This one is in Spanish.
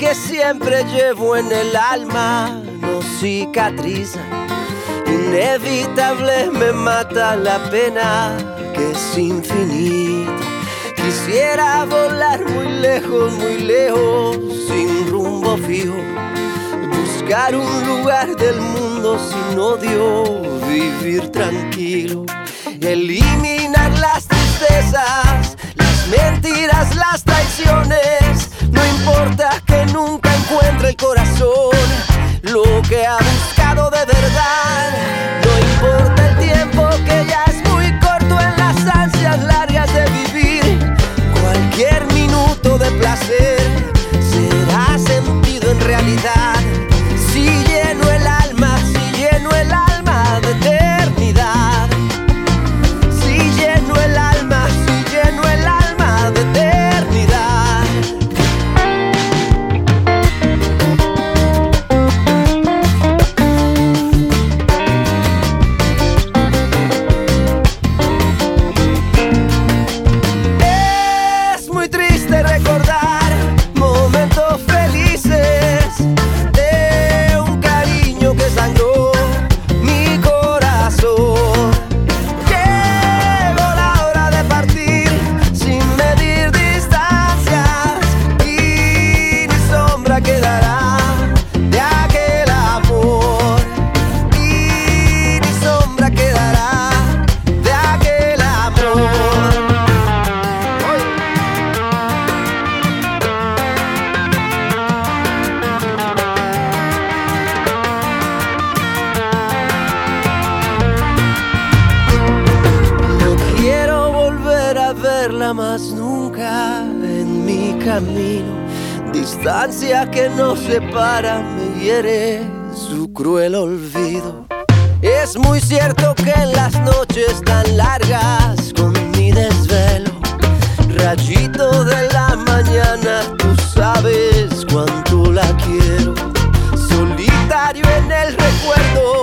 que siempre llevo en el alma no cicatriza. Inevitable me mata la pena que es infinita. Quisiera volar muy lejos, sin rumbo fijo. Buscar un lugar del mundo sin odio, vivir tranquilo. Eliminar las tristezas, las mentiras, las traiciones. No importa que nunca encuentre el corazón lo que ha buscado de verdad. No importa el tiempo que ya es muy corto en las ansias largas de vivir. Cualquier minuto de placer será sentido en realidad. Si lleno el alma de eternidad. Si lleno el alma de eternidad. Es muy triste recordar momentos felices de un cariño que sangró mi corazón. Llegó la hora de partir sin medir distancias y ni sombra quedará de aquel amor. Y ni sombra quedará de aquel amor. No quiero volver a verla más nunca en mi camino. Distancia que nos separa me hiere su cruel olvido. Es muy cierto que en las noches tan largas con mi desvelo, rayito de la mañana, tú sabes cuánto la quiero. Solitario en el recuerdo